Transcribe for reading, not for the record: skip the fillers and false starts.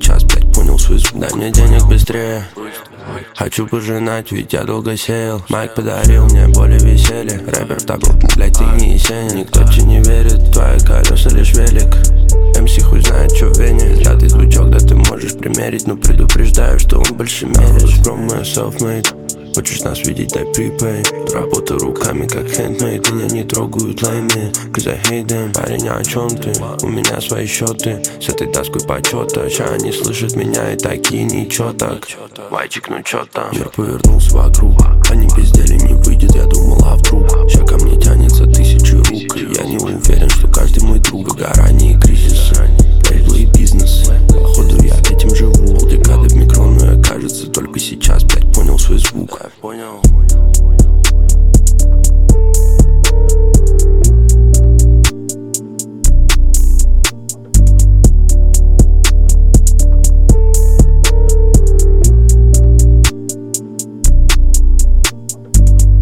сейчас, блядь, понял свой звук. Дай мне денег быстрее, хочу пожинать, ведь я долго сеял. Майк подарил мне более веселье. Рэпер в табло, блядь, ты не Есенин. Никто тебе не верит, твои колеса лишь велик. МС хуй знает, чё в вене. Взятый звучок, да ты можешь примерить, но предупреждаю, что он больше мерит. From my self-made. Хочешь нас видеть, дай припей. Работаю руками, как handmade. Меня не трогают лайми, cause I hate them. Парень, о чем ты? У меня свои счеты с этой доской почета. Ща они слышат меня и такие, ничего так. Вайчик, ну чё там? Мир повернулся вокруг, они пиздели, не выйдет, я думал, а вдруг.